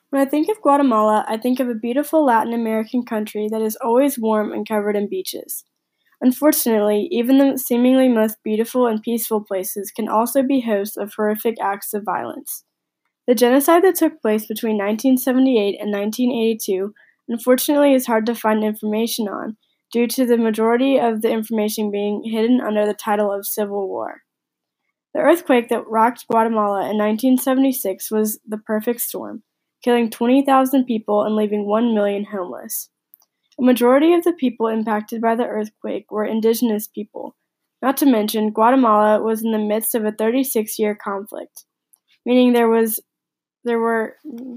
When I think of Guatemala, I think of a beautiful Latin American country that is always warm and covered in beaches. Unfortunately, even the seemingly most beautiful and peaceful places can also be hosts of horrific acts of violence. The genocide that took place between 1978 and 1982 unfortunately is hard to find information on due to the majority of the information being hidden under the title of Civil War. The earthquake that rocked Guatemala in 1976 was the perfect storm, killing 20,000 people and leaving 1 million homeless. A majority of the people impacted by the earthquake were indigenous people. Not to mention, Guatemala was in the midst of a 36-year conflict, meaning there were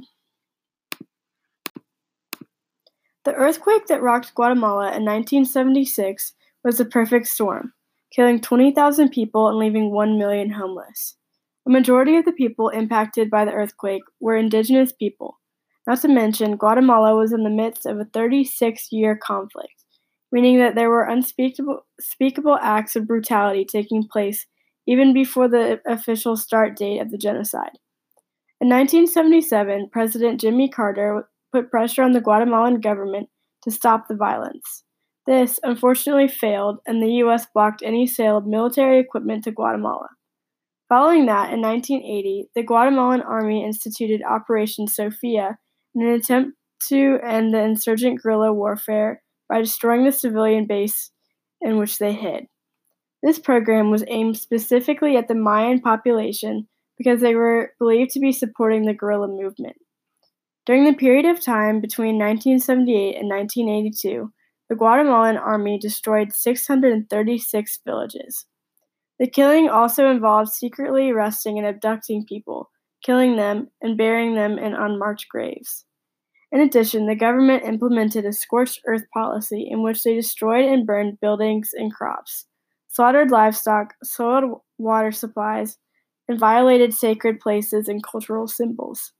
The earthquake that rocked Guatemala in 1976 was the perfect storm, killing 20,000 people and leaving 1 million homeless. A majority of the people impacted by the earthquake were indigenous people. Not to mention, Guatemala was in the midst of a 36-year conflict, meaning that there were unspeakable acts of brutality taking place even before the official start date of the genocide. In 1977, President Jimmy Carter put pressure on the Guatemalan government to stop the violence. This, unfortunately, failed, and the U.S. blocked any sale of military equipment to Guatemala. Following that, in 1980, the Guatemalan Army instituted Operation Sophia in an attempt to end the insurgent guerrilla warfare by destroying the civilian base in which they hid. This program was aimed specifically at the Mayan population because they were believed to be supporting the guerrilla movement. During the period of time between 1978 and 1982, the Guatemalan Army destroyed 636 villages. The killing also involved secretly arresting and abducting people, killing them, and burying them in unmarked graves. In addition, the government implemented a scorched earth policy in which they destroyed and burned buildings and crops, slaughtered livestock, soiled water supplies, and violated sacred places and cultural symbols.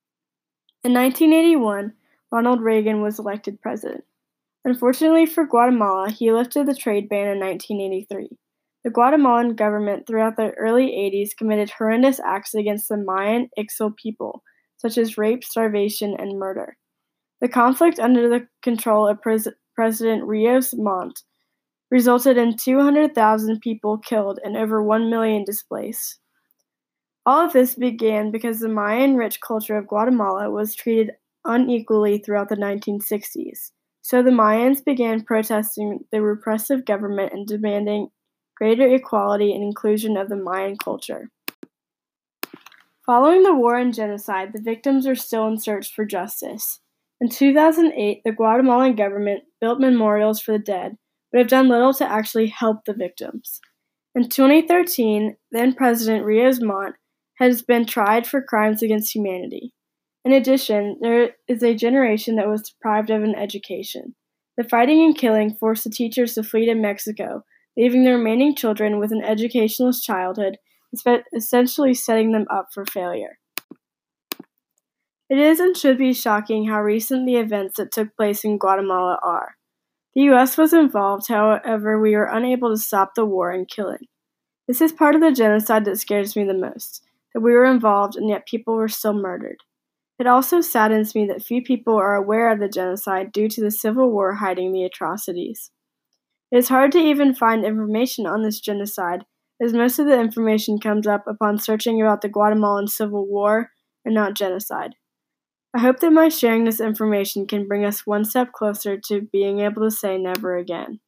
In 1981, Ronald Reagan was elected president. Unfortunately for Guatemala, he lifted the trade ban in 1983. The Guatemalan government throughout the early 80s committed horrendous acts against the Mayan Ixil people, such as rape, starvation, and murder. The conflict under the control of President Rios Montt resulted in 200,000 people killed and over 1 million displaced. All of this began because the Mayan-rich culture of Guatemala was treated unequally throughout the 1960s. So the Mayans began protesting the repressive government and demanding greater equality and inclusion of the Mayan culture. Following the war and genocide, the victims are still in search for justice. In 2008, the Guatemalan government built memorials for the dead, but have done little to actually help the victims. In 2013, then-President Rios Montt has been tried for crimes against humanity. In addition, there is a generation that was deprived of an education. The fighting and killing forced the teachers to flee to Mexico, leaving the remaining children with an educationless childhood, essentially setting them up for failure. It is and should be shocking how recent the events that took place in Guatemala are. The U.S. was involved, however, we were unable to stop the war and killing. This is part of the genocide that scares me the most, that we were involved and yet people were still murdered. It also saddens me that few people are aware of the genocide due to the Civil War hiding the atrocities. It is hard to even find information on this genocide, as most of the information comes up upon searching about the Guatemalan Civil War and not genocide. I hope that my sharing this information can bring us one step closer to being able to say never again.